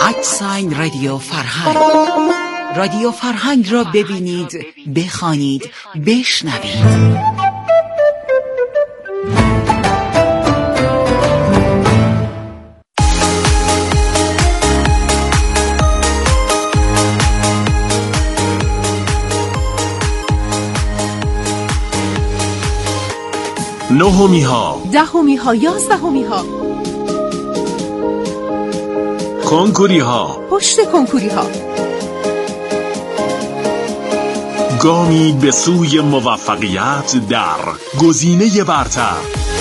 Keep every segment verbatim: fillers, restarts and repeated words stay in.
ات رادیو فرهنگ. رادیو فرهنگ را ببینید، بخوانید، بشنوید. نهمی ها، دهمی ها، یازدهمی ها، کنکوری ها، پشت کنکوری ها، گامی به سوی موفقیت در گزینه برتر.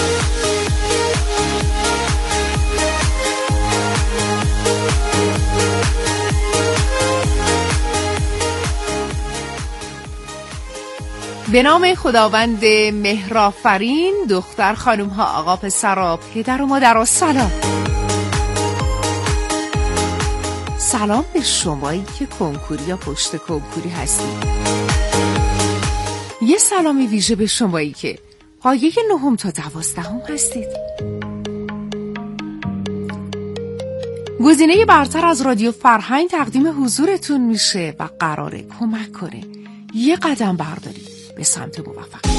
به نام خداوند مهرآفرین، دختر خانم ها، آقا پسرا، پدر و مادر، سلام. سلام به شمایی که کنکوری یا پشت کنکوری هستید. یه سلامی ویژه به شمایی که پایه نهم تا دوازدهم هستید. گزینه برتر از رادیو فرهنگ تقدیم حضورتون میشه و قراره کمک کنه یه قدم بردارید به سمت موفقیت.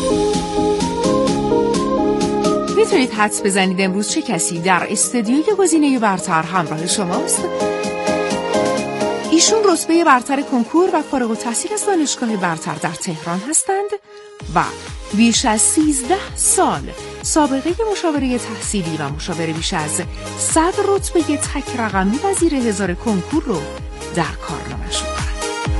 میتونید حدس بزنید امروز چه کسی در استودیوی گزینه برتر همراه شماست؟ ایشون رتبه برتر کنکور و فارغ التحصیل از دانشگاه برتر در تهران هستند و بیش از سیزده سال سابقه مشاوره تحصیلی و مشاوره بیش از صد رتبه تک رقمی و زیر هزار کنکور رو در کارنامه‌شون دارند.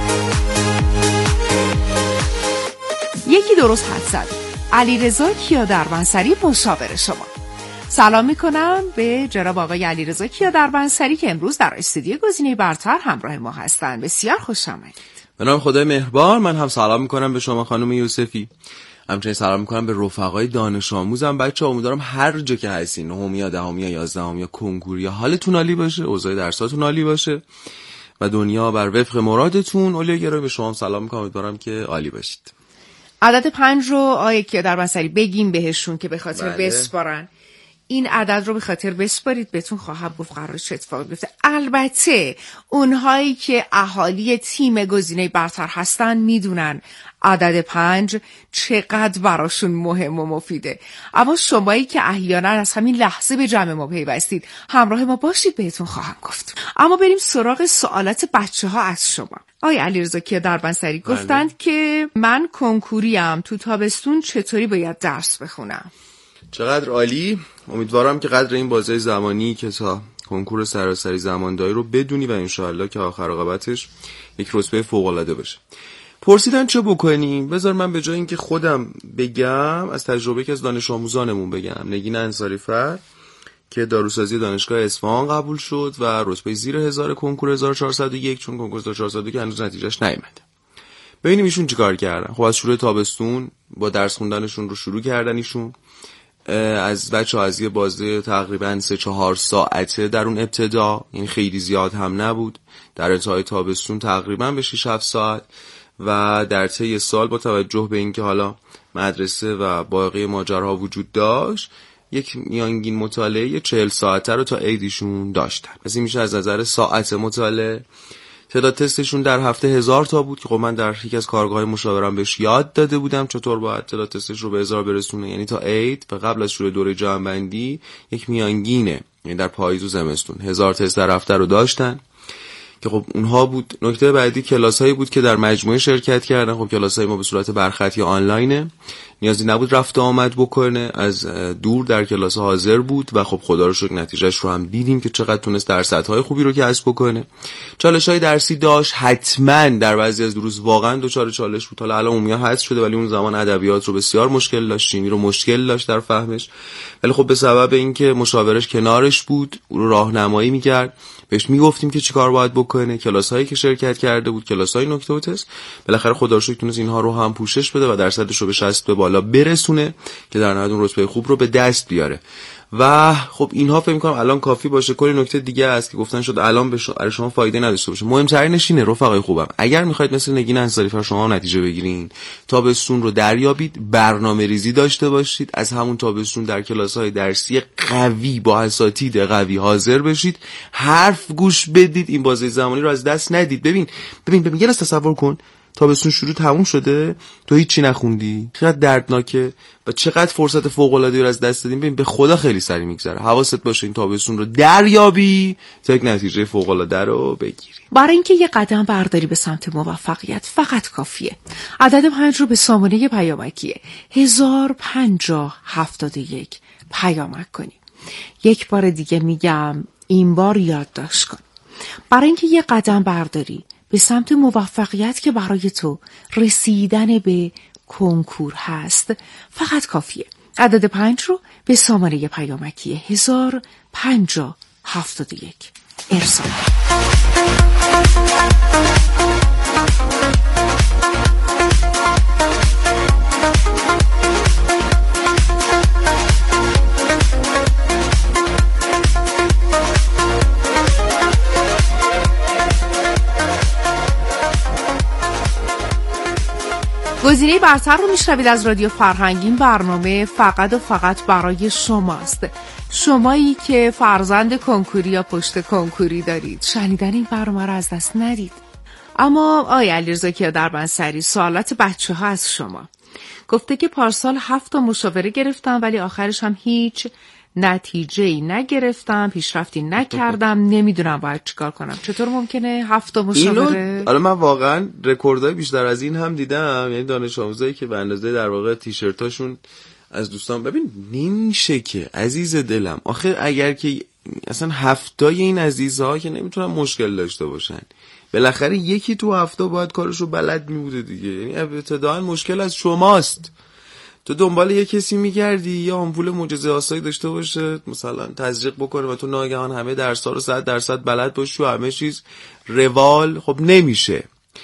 یکی درست حد زد. علیرضا کیادربنصری مشاور شما. سلام میکنم به جناب آقای علیرضا کیادربنصری که امروز در استودیو گزینه برتر همراه ما هستند. بسیار خوش آمدید. به نام خدای مهربان. من هم سلام میکنم به شما خانم یوسفی. همچنین سلام میکنم به رفقای دانش آموزم. بچه‌ها امیدوارم هر جا که هستین، نهمی یا دهمی یا یازدهمی یا کنکوری، حالتون عالی باشه، اوضاع درساتون عالی باشه و دنیا بر وفق مرادتون. اولیای گرامی به شما سلام میکنم، امیدوارم که عالی باشید. عدد پنج رو آقای کیادربنصری بگیم بهشون که به خاطر بله. بسپارن. این عدد رو به خاطر بسپارید، بهتون خواهم گفت قراره چه اتفاقی بیفته. البته اونهایی که اهالی تیم گزینه برتر هستن میدونن عدد پنج چقدر براشون مهم و مفیده، اما شمایی که احیانا از همین لحظه به جمع ما پیوستید همراه ما باشید بهتون خواهم گفت. اما بریم سراغ سوالات بچه ها از شما. آقای علیرضا کیادربنصری گفتند که من کنکوریم، تو تابستون چطوری باید درس بخونم؟ چقدر عالی. امیدوارم که قدر این بازه زمانی که تا کنکور سراسری زمانداری رو بدونی و انشاءالله که آخر عاقبتش یک رتبه فوق‌العاده بشه. پرسیدن چه بکنیم؟ بذار من به جای اینکه خودم بگم از تجربه که از دانش آموزانمون بگم. نگین انصاری‌فر که داروسازی دانشگاه اصفهان قبول شد و رتبه زیر هزار کنکور هزار و چهارصد و یک، چون کنکور هزار و چهارصد و یک هنوز نتیجهش نیامده. ببینیم ایشون چیکار کردن. خب از شروع تابستون با درس خوندنشون رو شروع کردن. ایشون از بچه‌ها از یه بازه تقریباً سه چهار ساعته در اون ابتدا، این خیلی زیاد هم نبود، در انتهای تابستون تقریباً به شش هفت ساعت و در طی سال با توجه به اینکه حالا مدرسه و باقی ماجراها وجود داشت یک میانگین مطالعه چهل ساعته رو تا عیدشون داشتن. پس این میشه از نظر ساعت مطالعه. تعداد تستشون در هفته هزار تا بود که خب من در یکی از کارگاه‌های مشاورم بهش یاد داده بودم چطور باید تعداد تستش رو به هزار برسونه، یعنی تا عید و قبل از شروع دوره جمع‌بندی یک میانگینه، یعنی در پاییز و زمستون هزار تست در هفته رو داشتن که خب اونها بود. نکته بعدی کلاسایی بود که در مجموعه شرکت کردن. خب کلاسای ما به صورت برخط یا آنلاینه، نیازی نبود رفت و آمد بکنه، از دور در کلاس حاضر بود و خب خدا رو شکر نتیجهش رو هم دیدیم که چقدر تونست درصدهای خوبی رو کسب بکنه. چالش‌های درسی داشت، حتما در بعضی از دروس واقعا دوچار چالش بود. حالا الان عمومی حذف شده ولی اون زمان ادبیات رو بسیار مشکل داشت، شیمی رو مشکل داشت در فهمش، ولی خب به سبب اینکه مشاورش کنارش بود، اون رو راهنمایی می‌کرد، بهش میگفتیم که چیکار باید بکنه، کلاسایی که شرکت کرده بود، کلاسای نکته و تست، بالاخره خدا رو شکر تونست اینها رو هم پوشش بده و درصدش رو به شصت به بالا برسونه که در نهایت اون رتبه خوب رو به دست بیاره. و خب اینها فکر می‌کنم الان کافی باشه. کلی نکته دیگه هست که گفتن شد الان به شما, شما فایده نداشته باشه. مهمترینش اینه رفقای خوبم، اگر می‌خواید مثل نگین انصاری فر شما نتیجه بگیرین، تابستون رو دریابید، برنامه‌ریزی داشته باشید، از همون تابستون در کلاس‌های درسی قوی با اساتید قوی حاضر بشید، حرف گوش بدید، این بازه زمانی رو از دست ندید. ببین ببین ببین یه تصور کن تابستون شروع تموم شده، تو هیچی نخوندی، چقدر دردناکه و چقدر فرصت فوق‌العاده‌ای رو از دست دادیم. ببین به خدا خیلی سری میگذره. حواست باشه این تابستون رو دریابی تا یک نتیجه فوق‌العاده رو بگیری. برای اینکه یه قدم برداری به سمت موفقیت فقط کافیه عدد پنج رو به سامانه پیامکی هزار و پنجاه هفتاد و یک پیامک کنی. یک بار دیگه میگم، این بار یادداشت کن. برای اینکه یه قدم برداری به سمت موفقیت که برای تو رسیدن به کنکور هست فقط کافیه عدد پنج رو به سامانه پیامکی هزار و پنجاه هفتاد و یک ارسال. گزینه برتر رو میشنوید از رادیو فرهنگ. این برنامه فقط و فقط برای شماست، شمایی که فرزند کنکوری یا پشت کنکوری دارید. شنیدن این برنامه رو از دست ندید. اما آقای علیرضا کیادربنصری، سوالات بچه ها از شما. گفته که پارسال هفت تا مشاوره گرفتم ولی آخرش هم هیچ نتیجه‌ای نگرفتم، پیشرفتی نکردم، نمیدونم باید چیکار کنم. چطور ممکنه هفت تا مشاوره؟ آره من واقعا رکوردای بیشتر از این هم دیدم، یعنی دانش آموزایی که به اندازه در واقع تیشرتاشون از دوستان. ببین نمیشه که عزیز دلم، آخه اگر که اصلا هفتای این عزیزها که نمیتونن مشکل داشته باشن، بالاخره یکی تو هفته باید کارشو بلد میبوده دیگه. یعنی ابتداً مشکل از شماست. تو دنبال یه کسی میگردی یا آمپول معجزه آسایی داشته باشه مثلا تزریق بکنه و تو ناگهان همه درس‌ها رو صد درصد بلد باشی و همه چیز روال، خب نمیشه.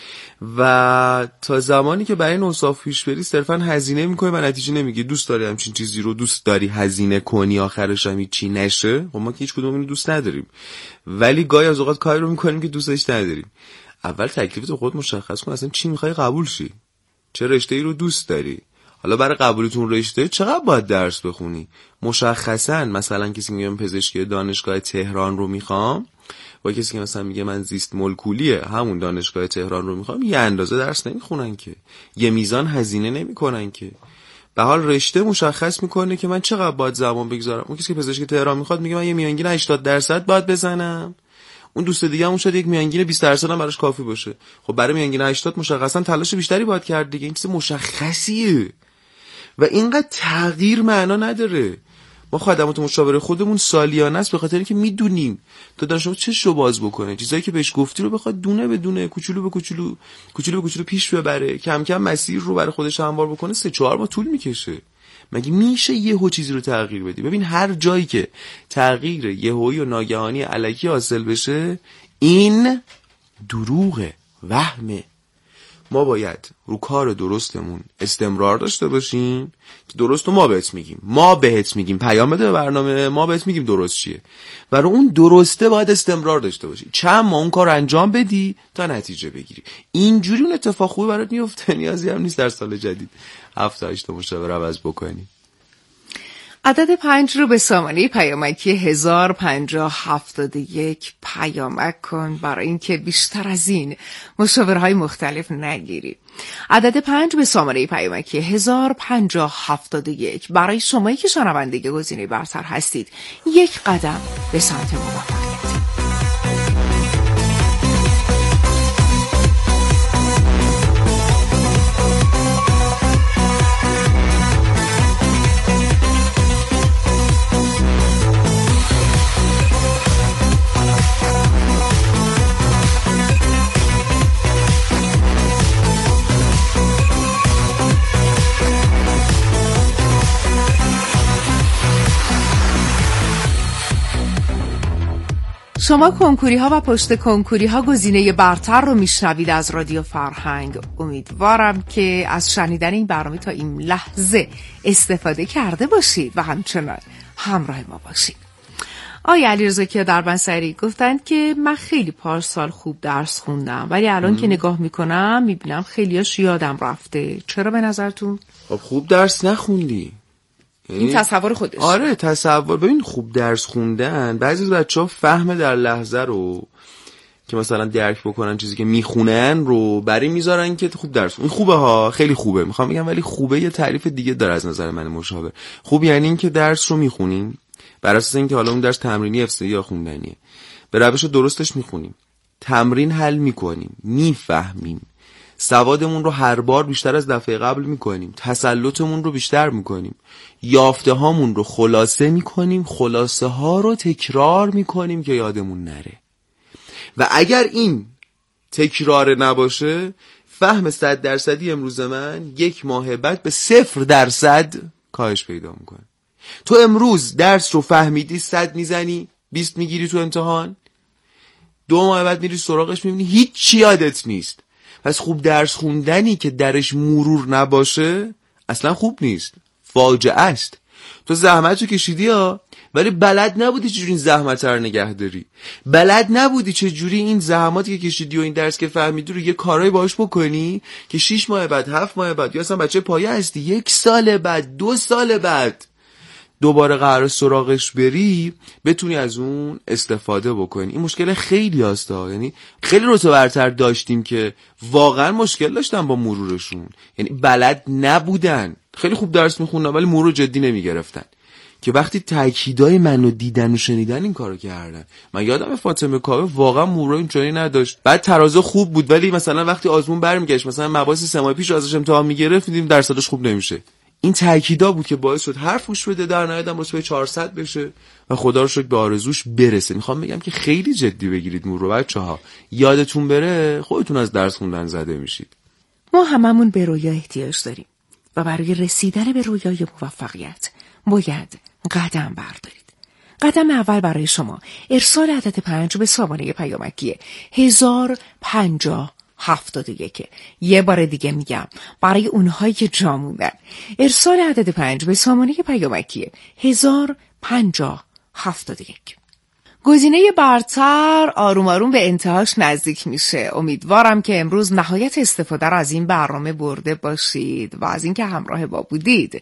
و تا زمانی که برای این اوصاف پیش بری صرفا هزینه میکنی و نتیجه نمیگی. دوست داری همچین چیزی رو، دوست داری هزینه کنی آخرش هم چی نشه؟ خب ما که هیچ کدوم اینو دوست نداریم، ولی گاهی از اوقات کاری رو میکنیم که دوستش نداریم. اول تکلیفت رو خود مشخص کن، اصلا چی میخوای قبول شی، چه رشته‌ای رو دوست داری. حالا برای قبولتون رشته چقدر باید درس بخونی؟ مشخصاً مثلا کسی میگه من پزشکی دانشگاه تهران رو میخوام و کسی که مثلا میگه من زیست مولکولیه همون دانشگاه تهران رو میخوام، یه اندازه درس نمیخونن که، یه میزان هزینه نمیکنن که. به حال رشته مشخص میکنه که من چقدر باید زمان بگذارم. اون کسی که پزشکی تهران میخواد میگه من یه میانگین هشتاد درصد باید بزنم، اون دوست دیگه همون شاید یک میانگین بیست درصد هم براش کافی باشه. خب برای میانگین هشتاد مشخصاً تلاش بیشتری باید کرد دیگه. این چیز مشخصیه و اینقدر تغییر معنا نداره. ما خدمات مشاوره خودمون سالیانه است به خاطر اینکه میدونیم تا دانشجو چه رو باز بکنه، چیزایی که بهش گفتی رو بخواد دونه به دونه، کوچولو به کوچولو، کوچولو به کوچولو پیش ببره، کم کم مسیر رو برای خودش هموار بکنه. سه چهار ماه طول میکشه. مگه میشه یهو چیزی رو تغییر بدی؟ ببین هر جایی که تغییر یهویی و ناگهانی الکی حاصل بشه این دروغه، وهمه. ما باید رو کار درستمون استمرار داشته باشیم که درست رو ما بهت میگیم، ما بهت میگیم پیام بده به برنامه، ما بهت میگیم درست چیه و رو اون درسته باید استمرار داشته باشی. چند ما اون کار انجام بدی تا نتیجه بگیری. اینجوری اون اتفاق خوبی برات میفته. نیازی هم نیست در سال جدید هفت تا هشت تا مشاوره عوض بکنی. عدد پنج رو به سامانه پیامکی هزار و پنجاه هفتاد و یک پیامک کن برای اینکه بیشتر از این مشاورهای مختلف نگیری. عدد پنج به سامانه پیامکی هزار و پنجاه هفتاد و یک برای شمایی که شنونده گزینه برتر هستید. یک قدم به سمت موفقیت. شما کنکوری ها و پشت کنکوری ها گزینه برتر رو میشنوید از رادیو فرهنگ. امیدوارم که از شنیدن این برنامه تا این لحظه استفاده کرده باشید و همچنان همراه ما باشید. آقای علیرضا کیادربنصری گفتند که من خیلی پارسال خوب درس خوندم ولی الان م. که نگاه میکنم میبینم خیلیاش یادم رفته. چرا به نظرتون؟ خب خوب درس نخوندی. این تصور خودش. آره تصور. ببین خوب درس خوندن بعضی بچه‌ها فهم در لحظه رو که مثلا درک بکنن چیزی که میخونن رو برای میذارن که خوب درس. این خوبه ها، خیلی خوبه میخوام بگم، ولی خوبه یه تعریف دیگه داره از نظر من مشابه. خوب یعنی این که درس رو میخونیم بر اساس اینکه حالا اون درس تمرینی افسایی یا خوندنیه، به روش درستش میخونیم، تمرین حل میکنیم، میفهمیم، سوادمون رو هر بار بیشتر از دفعه قبل میکنیم، تسلطمون رو بیشتر میکنیم، یافته هامون رو خلاصه میکنیم، خلاصه ها رو تکرار میکنیم که یادمون نره. و اگر این تکرار نباشه، فهم صد درصدی امروز من یک ماه بعد به صفر درصد کاهش پیدا میکنه. تو امروز درس رو فهمیدی، صد میزنی، بیست میگیری تو امتحان، دو ماه بعد میری سراغش میبینی هیچ چی یادت نیست. پس خوب درس خوندنی که درش مرور نباشه اصلا خوب نیست، فاجعه است. تو زحمت رو کشیدی ها، ولی بلد نبودی چجوری این زحمت رو نگه داری، بلد نبودی چجوری این زحماتی که کشیدی و این درس که فهمیدی رو یه کارایی باهاش بکنی که شش ماه بعد، هفت ماه بعد، یا اصلا بچه پایه هستی یک سال بعد، دو سال بعد دوباره قرار سراغش بری، بتونی از اون استفاده بکنی. این مشکل خیلی هستا، یعنی خیلی رتبه برتر داشتیم که واقعا مشکل داشتن با مرورشون، یعنی بلد نبودن، خیلی خوب درس میخوندن ولی مرور جدی نمیگرفتن، که وقتی تاکیدای منو دیدن و شنیدن این کارو کردن. من یادم فاطمه کاوه واقعا مرور اینجوری نداشت، بعد ترازو خوب بود ولی مثلا وقتی آزمون برمیگشت، مثلا مباحث سه ماه پیش ازش امتحان میگرفت، میدیم درصدش خوب نمیشه. این تاکیدا بود که باعث شد حرف گوش بده، در نهایت هم رتبه چهارصد بشه و خدا رو شکر به آرزوش برسه. میخوام بگم که خیلی جدی بگیرید مرور رو بچه‌ها، یادتون بره خودتون از درس خوندن زده میشید. ما هممون به رویا احتیاج داریم و برای رسیدن به رویای موفقیت باید قدم بردارید. قدم اول برای شما ارسال عدد پنج به سامانه پیامکی هزار پنجاه هفتاد و یک. یه بار دیگه میگم برای اونهایی که جا موندن، ارسال عدد پنج به سامانه پیامکی هزار پنجاه هفتاد و یک. گزینه برتر آروم آروم به انتهاش نزدیک میشه. امیدوارم که امروز نهایت استفاده را از این برنامه برده باشید و از اینکه همراه با بودید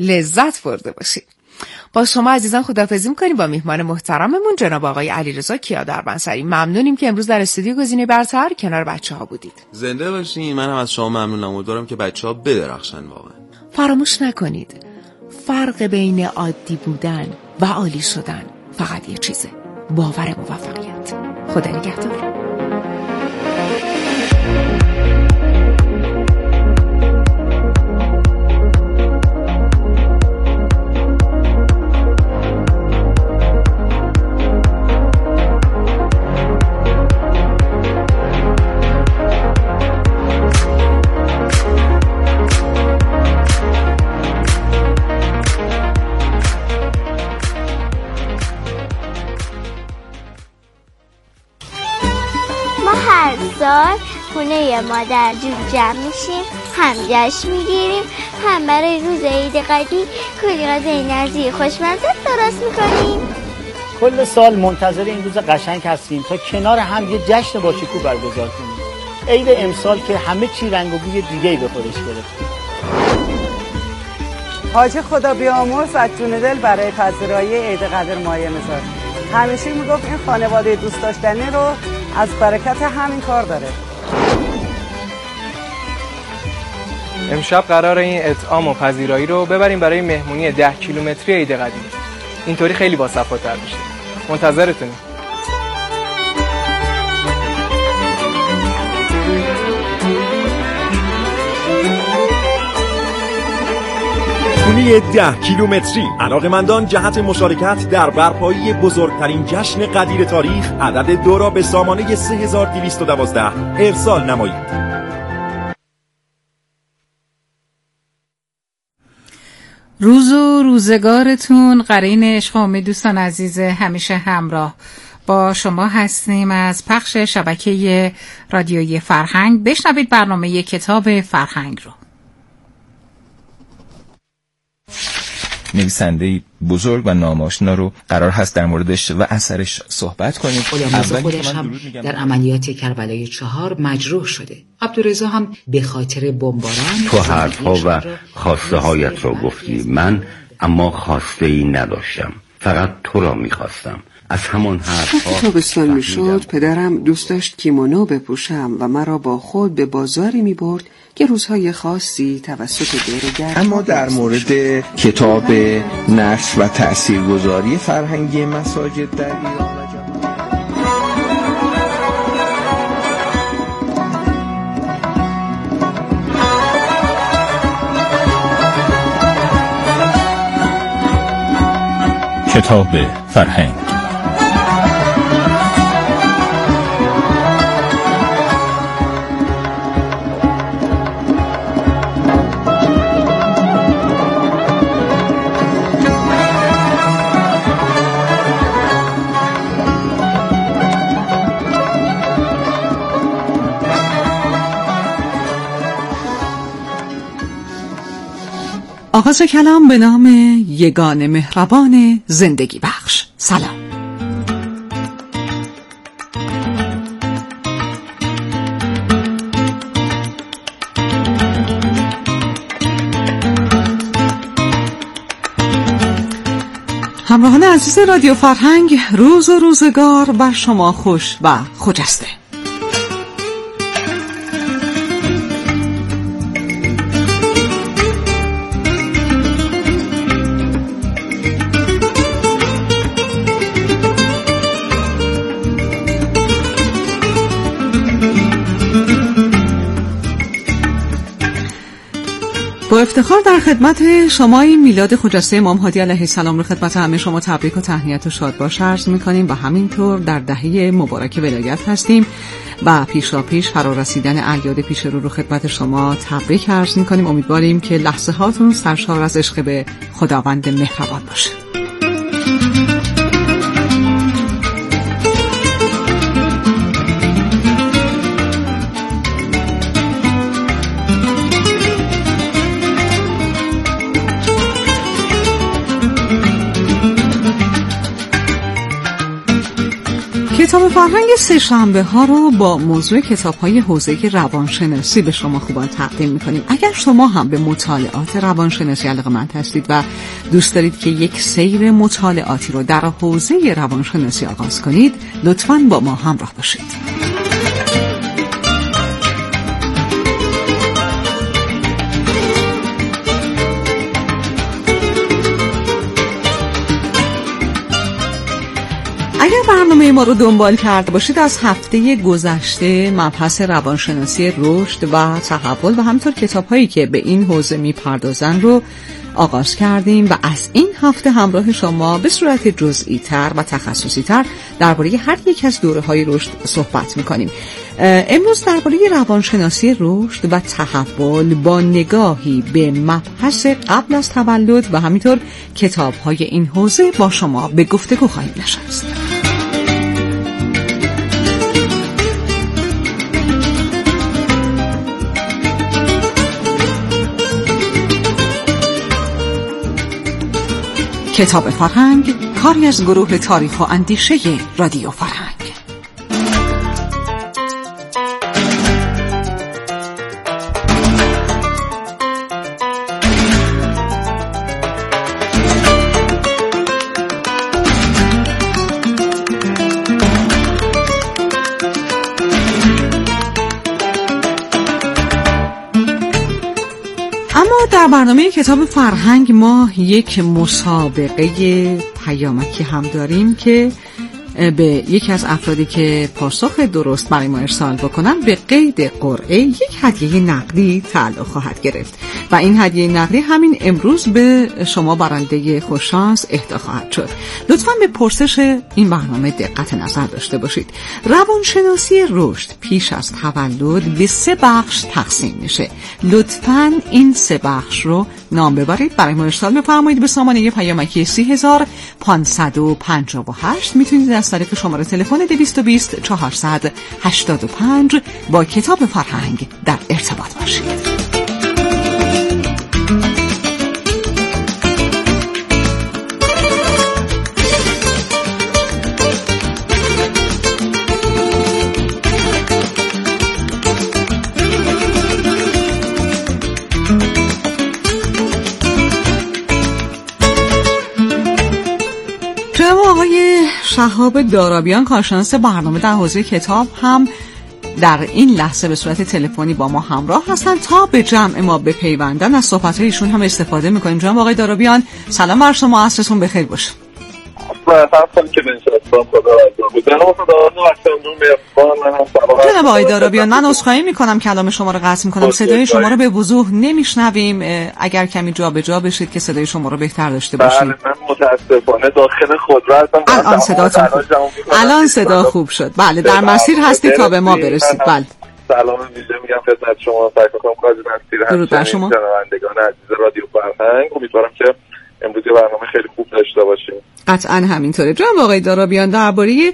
لذت برده باشید. با شما عزیزان خداحافظی می‌کنیم با میهمان محترممون جناب آقای علیرضا کیادربنصری. ممنونیم که امروز در استودیو گزینه برتر کنار بچه‌ها بودید. زنده باشین. من هم از شما ممنونم. امیدوارم که بچه‌ها بدرخشن واقعا. فراموش نکنید فرق بین عادی بودن و عالی شدن فقط یه چیزه: باور موفقیت. خدا نگهدار. خونه مادر جون جمع میشیم، هم جشن میگیریم، هم برای روز عید قدیر کلی غذای نظیر خوشمزه درست میکنیم. کل سال منتظر این روز قشنگ هستیم تا کنار هم یه جشن باشکوه برگزار کنیم. عید امسال که همه چی رنگ و بوی دیگه‌ای به خودش گرفت. حاج خدا بیامرز از جون دل برای پذیرایی عید قدر مایه میذاره. همیشه میگفت این خانواده دوست داشتنی رو از برکت همین کار داره. امشب قرار این اطعام و پذیرایی رو ببریم برای مهمونی ده کیلومتری عید قدیر. اینطوری خیلی باصفاتر میشه. منتظرتونیم. مهمونی ده کیلومتری، علاقه‌مندان جهت مشارکت در برپایی بزرگترین جشن قدیر تاریخ عدد دو را به سامانه سه هزار و دویست و دوازده ارسال نمایید. روز و روزگارتون قرین عشق و امید دوستان عزیز همیشه همراه با شما هستیم از پخش شبکه رادیویی فرهنگ. بشنوید برنامه کتاب فرهنگ رو. نویسنده بزرگ و ناماشنا رو قرار هست در موردش و اثرش صحبت کنیم. غلامرضا خودش هم در عملیات کربلای چهار مجروح شده. عبدالرضا هم به خاطر بمباران تو حرفها و خواسته هایت رو گفتی، من اما خواسته ای نداشتم، فقط تو را میخواستم. از همون حرفها تابستان میشد پدرم دوست داشت کیمونو بپوشم و مرا با خود به بازاری میبرد که روزهای خاصی توسط دورگرد. اما در مورد کتاب نشر و تاثیرگذاری فرهنگی مساجد در ایران و جهان کتاب فرهنگ. آغاز کلام به نام یگان مهربان زندگی بخش. سلام. همراهان عزیز رادیو فرهنگ، روز و روزگار بر شما خوش و خجسته. با افتخار در خدمت شما این میلاد خجسته امام هادی علیه السلام رو خدمت همه شما تبریک و تهنیت و شاد باش عرض می‌کنیم و همینطور در دهه مبارک ولایت هستیم و پیشا پیش فرارسیدن اعیاد پیش رو رو خدمت شما تبریک عرض می‌کنیم. امیدواریم که لحظه هاتون سرشار از عشق به خداوند مهربان باشه. کتاب فرهنگ سه شنبه ها رو با موضوع کتاب های حوزه روانشناسی به شما خوبان تقدیم میکنیم. اگر شما هم به مطالعات روانشناسی علاقه‌مند هستید و دوست دارید که یک سیر مطالعاتی رو در حوزه روانشناسی آغاز کنید، لطفاً با ما همراه باشید. اگر برنامه ما رو دنبال کرده باشید، از هفته گذشته مبحث روانشناسی رشد و تحول و همینطور کتاب‌هایی که به این حوزه می‌پردازن رو آغاز کردیم و از این هفته همراه شما به صورت جزئی تر و تخصصی تر درباره هر یک از دوره‌های رشد صحبت می‌کنیم. امروز درباره روانشناسی رشد و تحول با نگاهی به مبحث قبل از تولد و همینطور کتاب‌های این حوزه با شما به گفتگو خواهیم نشست. کتاب فرهنگ، کاری از گروه تاریخ و اندیشه رادیو فرهنگ. در برنامه کتاب فرهنگ ما یک مسابقه پیامکی هم داریم که به یکی از افرادی که پاسخ درست برای ما ارسال بکنن به قید قرعه یک هدیه نقدی تعلق خواهد گرفت و این هدیه نقدی همین امروز به شما برنده خوششانس اهدا خواهد شد. لطفاً به پرسش این برنامه دقت نظر داشته باشید. روانشناسی رشد پیش از تولد به سه بخش تقسیم میشه. لطفاً این سه بخش رو نام ببرید، برای ما ارسال بفرمایید به سامانه پیامکی سی هزار پانصد و پنجاه و هشت. میتونید از طریق شماره تلفن دویست و بیست چهارصد و هشتاد و پنج با کتاب فرهنگ در ارتباط باشید. وهاب دارابیان کارشناس برنامه در حوزه کتاب هم در این لحظه به صورت تلفنی با ما همراه هستند تا به جمع ما بپیوندن. از صحبت‌های ایشون هم استفاده می‌کنیم. جناب آقای دارابیان سلام بر شما، عصرتون بخیر باشه. جناب آقای دارابیان من عذرخواهی میکنم کلام شما رو قطع میکنم، صدای شما رو به وضوح نمیشنویم، اگر کمی جا به جا بشید که صدای شما رو بهتر داشته باشیم. بله من متاسفانه داخل خودرو هستم. الان صداتون خوب الان صدا خوب شد. بله در مسیر هستید تا به ما برسید. بله سلام ویژه میگم خدمت شما، سعی می‌کنم قاضی مسیر درود بر شما شنوندگان عزیز رادیو فرهنگ. امیدوارم که امروز برنامه خیلی خوب داشته باشیم. قطعاً همینطوره. جناب آقای دارابیان درباره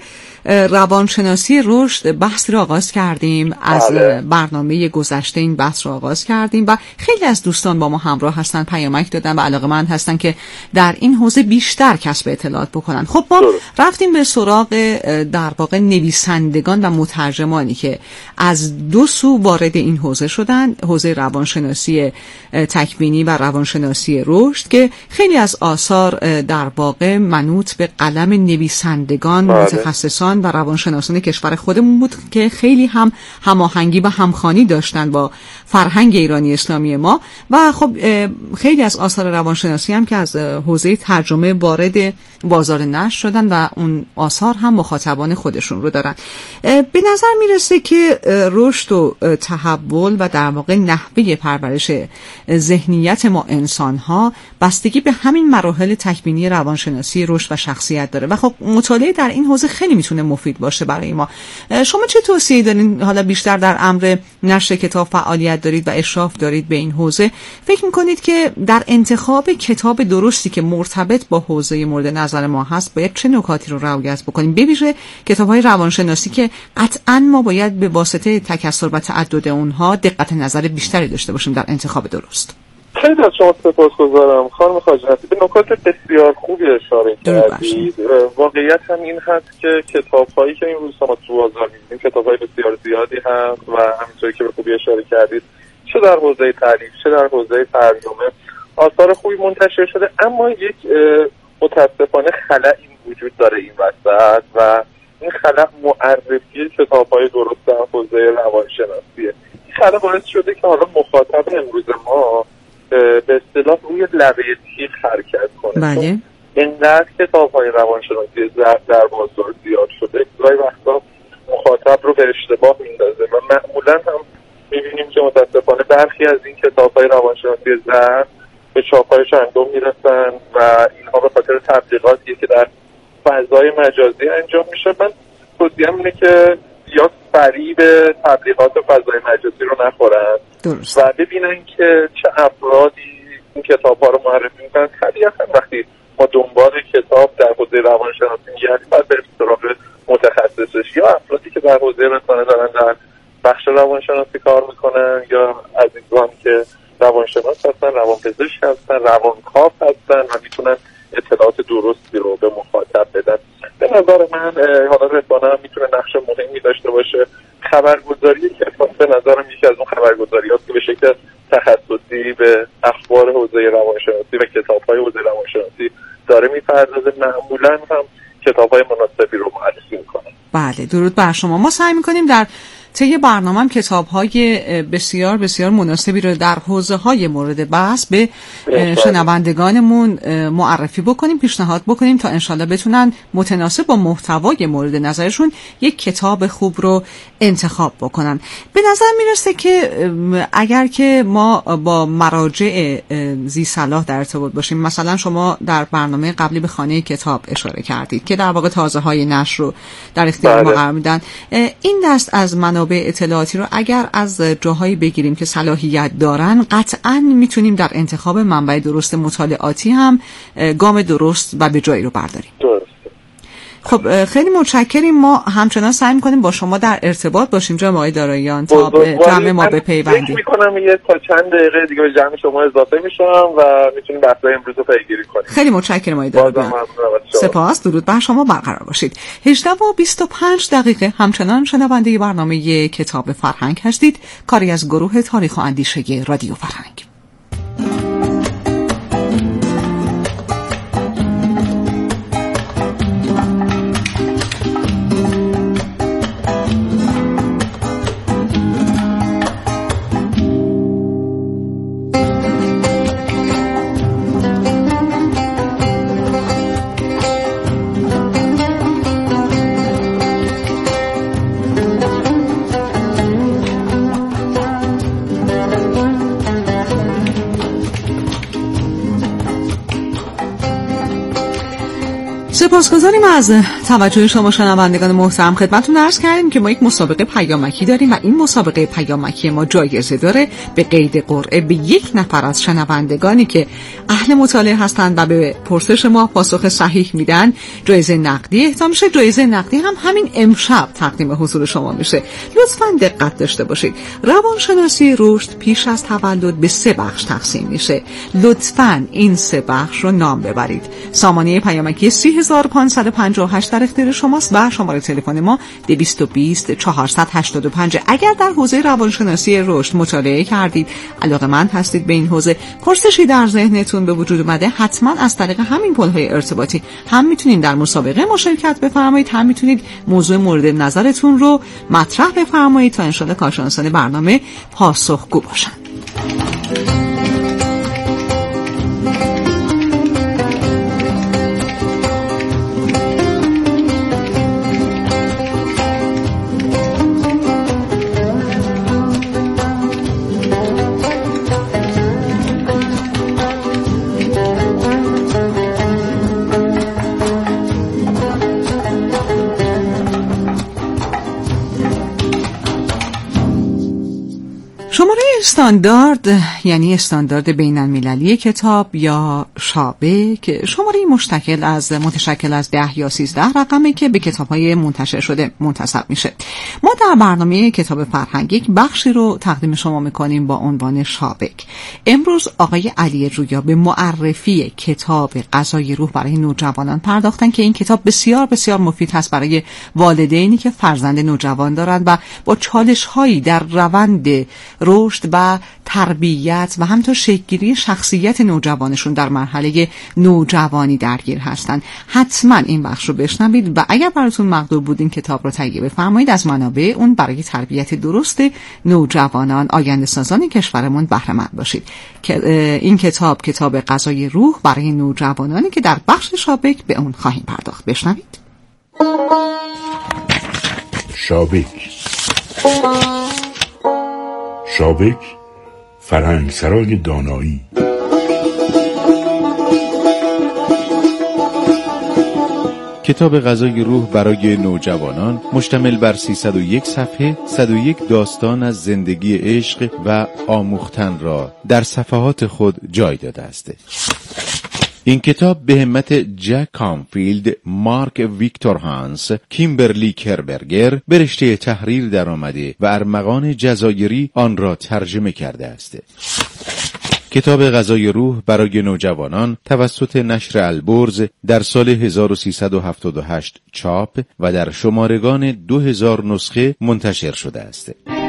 روانشناسی رشد بحث رو آغاز کردیم، از بله. برنامه گذشته این بحث رو آغاز کردیم و خیلی از دوستان با ما همراه هستن، پیامک دادن و علاقه‌مند هستن که در این حوزه بیشتر کسب اطلاعات بکنن. خب ما داره. رفتیم به سراغ در واقع نویسندگان و مترجمانی که از دو سو وارد این حوزه شدن، حوزه روانشناسی تکوینی و روانشناسی رشد، که خیلی از آثار در واقع منوط به قلم نویسندگان بله. متخصصان و روانشناسان کشور خودمون بود که خیلی هم هماهنگی و همخوانی داشتن با فرهنگ ایرانی اسلامی ما و خب خیلی از آثار روانشناسی هم که از حوزه ترجمه وارد بازار نشر شدن و اون آثار هم مخاطبان خودشون رو دارن. به نظر میرسه که رشد و تحول و در واقع نحوه پرورش ذهنیت ما انسان ها بستگی به همین مراحل تکوینی روانشناسی رشد و شخصیت داره و خب مطالعه در این حوزه خیلی میتونه مفید باشه برای ما. شما چه توصیه‌ای دارین؟ حالا بیشتر در امر نشر کتاب فعالیت دارید و اشراف دارید به این حوزه، فکر میکنید که در انتخاب کتاب درستی که مرتبط با حوزه مورد نظر ما هست باید چه نکاتی رو رعایت بکنیم، به ویژه کتاب‌های روانشناسی که قطعاً ما باید به واسطه تکثر و تعدد اونها دقت نظر بیشتری داشته باشیم در انتخاب درست؟ خیلی از شما سپاسگزارم خانم خاجنتی، به نکات بسیار خوبی اشاره کردید. واقعیت هم این هست که کتاب‌هایی که این روزها ما تو بازار می‌بینیم کتاب‌های بسیار زیادی هست و همینطوری که به خوبی اشاره کردید چه در حوزه تعلیف چه در حوزه ترجمه آثار خوبی منتشر شده، اما یک متاسفانه خلأی وجود داره این وسط و این خلأ معرفی کتاب‌های درست در حوزه روانشناسیه. این خلأ باعث شده که حالا مخاطب امروز ما به اصطلاح روی لبه تیغ حرکت کنه. بله. اینقدر کتاب‌های روانشناسی در بازار زیاد شده گاهی وقتا مخاطب رو به اشتباه میندازه و معمولا هم میبینیم که متاسفانه برخی از این کتاب‌های روانشناسی زرد به چاپ‌های چندم میرسن و اینها به خاطر تبلیغاتیه که در فضای مجازی انجام میشه. من توصیه‌ام اینه که یا فریب تبلیغات فضای مجازی رو نخورن درست. و ببینن که چه افرادی این کتاب ها رو معرفی میکنن. طبیعتا وقتی ما دنبال کتاب در حوزه روانشناسی میگردیم باید بریم سراغ متخصصش یا افرادی که در حوزه رسانه دارن در بخش روانشناسی کار میکنن یا عزیزان که روانشناس هستن، روانپزشک هستن، روانکاو هستن و میتونن اطلاعات درستی رو به مخاطب بدن. به نظر من حالا رسانه هم میتونه نقش مهمی داشته باشه. خبرگزاری که به نظرم یکی از اون خبرگزاریاست که به شکل تخصصی به اخبار حوزه روانشناسی و کتاب‌های حوزه روانشناسی داره میپردازه، معمولا هم کتاب‌های مناسبی رو معرفی میکنه. بله درود بر شما. ما سعی میکنیم در طی برنامه کتاب‌های بسیار بسیار مناسبی رو در حوزه‌های مورد بحث به شنوندگانمون معرفی بکنیم، پیشنهاد بکنیم تا انشالله بتونن متناسب با محتوای مورد نظرشون یک کتاب خوب رو انتخاب بکنن. به نظر میرسه که اگر که ما با مراجع ذی صلاح در ارتباط باشیم، مثلا شما در برنامه قبلی به خانه کتاب اشاره کردید که در واقع تازه‌های نشر رو در اختیار ما قرار میدن، این دست از منابع اطلاعاتی رو اگر از جاهایی بگیریم که صلاحیت دارن قطعاً میتونیم در انتخاب منبع درست مطالعاتی هم گام درست و به جایی رو برداریم. درست. خب خیلی متشکریم. ما همچنان سعی می‌کنیم با شما در ارتباط باشیم جناب آقای داراییان تا به جمع ما بپیوندیم. فکر می‌کنم یه تا چند دقیقه دیگه به جمع شما اضافه میشم و میتونیم بحث‌های امروز رو پیگیری کنیم. خیلی متشکرم آقای داراییان. سپاس. درود بر شما. برقرار باشید. هجده و بیست و پنج دقیقه همچنان شنونده برنامه کتاب فرهنگ هستید، کاری از گروه تاریخ و اندیشه رادیو فرهنگ. سپاسگزاریم از توجه شما شنوندگان محترم. خدمتتون عرض کردیم که ما یک مسابقه پیامکی داریم و این مسابقه پیامکی ما جایزه داره. به قید قرعه به یک نفر از شنوندگانی که اهل مطالعه هستند و به پرسش ما پاسخ صحیح میدن جایزه نقدی اهدا میشه. جایزه نقدی هم همین امشب تقدیم حضور شما میشه. لطفاً دقت داشته باشید. روانشناسی رشد پیش از تولد به سه بخش تقسیم میشه. لطفاً این سه بخش رو نام ببرید. سامانه پیامکی سی هزار و پانصد و پنجاه و هشت در اختیار شماست و شماره تلفن ما دویست و بیست چهارصد و هشتاد و پنج. اگر در حوزه روانشناسی رشد مطالعه کردید، علاقه‌مند هستید به این حوزه، پرسشی در ذهنتون به وجود اومده، حتما از طریق همین پل‌های ارتباطی هم میتونید در مسابقه مشارکت بفرمایید، هم میتونید موضوع مورد نظرتون رو مطرح بفرمایید تا انشالله کارشناسان برنامه پاسخگو باشن. شماره استاندارد یعنی استاندارد بین المللی کتاب یا شابه که شماره مشتکل از متشکل از ده یا سیزده رقمه که به کتاب‌های منتشر شده منتسب میشه. ما در برنامه کتاب فرهنگ یک بخشی رو تقدیم شما میکنیم با عنوان شابک. امروز آقای علی رویا به معرفی کتاب غذای روح برای نوجوانان پرداختن که این کتاب بسیار بسیار مفید هست برای والدینی که فرزند نوجوان دارند و با چالش‌هایی در روند رشد و تربیت و همینطور شکل‌گیری شخصیت نوجوانشون در مرحله نوجوانی درگیر هستند. حتما این بخش رو بشنوید و اگر براتون مقدور بود این کتاب رو تهیه بفرمایید از منابع اون برای تربیت درست نوجوانان آینده سازان کشورمون بهره مند باشید. این کتاب کتاب غذای روح برای نوجوانانی که در بخش شابک به اون خواهیم پرداخت. بشنوید. شابک شابک فرهنگسرای دانایی. کتاب غذای روح برای نوجوانان مشتمل بر سیصد و یک صفحه، صد و یک داستان از زندگی عشق و آموختن را در صفحات خود جای داده است. این کتاب به همت جک کانفیلد، مارک ویکتور هانس، کیمبرلی کربرگر به رشته تحریر در آمده و ارمغان جزایری آن را ترجمه کرده است. کتاب غذای روح برای نوجوانان توسط نشر البرز در سال هزار و سیصد و هفتاد و هشت چاپ و در شمارگان دو هزار نسخه منتشر شده است.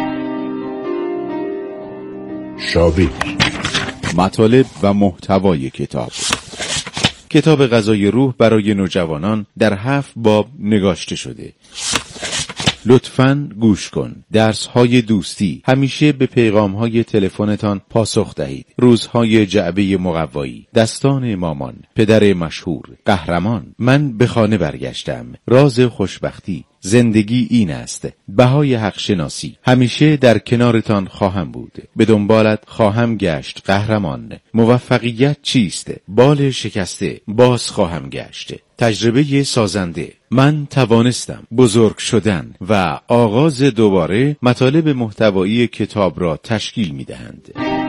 شابک. مطالب و محتوای کتاب: کتاب غذای روح برای نوجوانان در هفت باب نگاشته شده. لطفاً گوش کن. درس‌های دوستی. همیشه به پیغام‌های تلفنتان پاسخ دهید. روزهای جعبه مقوایی. دستان مامان. پدر مشهور. قهرمان. من به خانه برگشتم. راز خوشبختی. زندگی این است. بهای حق شناسی. همیشه در کنارتان خواهم بود. به دنبالت خواهم گشت. قهرمان. موفقیت چیست؟ بال شکسته. باز خواهم گشت. تجربه سازنده. من توانستم. بزرگ شدن و آغاز دوباره مطالب محتوایی کتاب را تشکیل می دهند.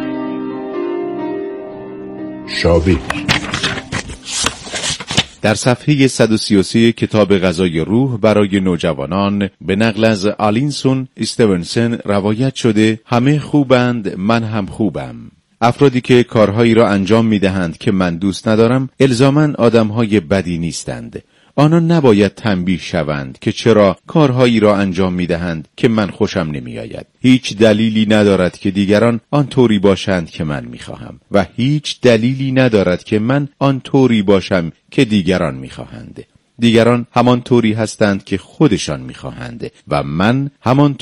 شابک. در صفحه صد و سی و سه کتاب غذای روح برای نوجوانان به نقل از آلینسون استیونسن روایت شده: همه خوبند، من هم خوبم. افرادی که کارهایی را انجام می‌دهند که من دوست ندارم الزاماً آدم‌های بدی نیستند. آنان نباید تنبیه شوند که چرا کارهایی را انجام می‌دهند که من خوشم نمی‌آید. هیچ دلیلی ندارد که دیگران آن طوری باشند که من می‌خواهم و هیچ دلیلی ندارد که من آن طوری باشم که دیگران می‌خواهند. دیگران همان طوری هستند که خودشان می‌خواهند و من همان